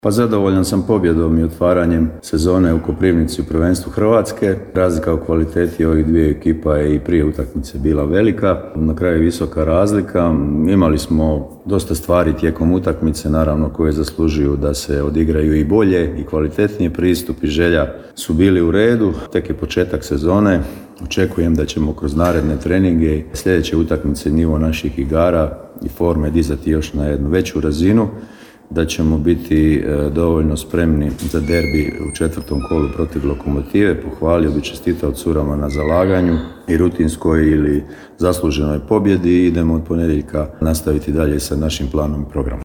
Pa zadovoljan sam pobjedom i otvaranjem sezone u Koprivnici u prvenstvu Hrvatske. Razlika u kvaliteti ovih dvije ekipa je i prije utakmice bila velika. Na kraju je visoka razlika. Imali smo dosta stvari tijekom utakmice, naravno koje zaslužuju da se odigraju i bolje i kvalitetnije. Pristup i želja su bili u redu. Tek je početak sezone. Očekujem da ćemo kroz naredne treninge i sljedeće utakmice nivo naših igara i forme dizati još na jednu veću razinu, da ćemo biti dovoljno spremni za derbi u 4. kolu protiv Lokomotive. Pohvalio bi, čestitao curama na zalaganju i rutinskoj ili zasluženoj pobjedi i idemo od ponedjeljka nastaviti dalje sa našim planom i programom.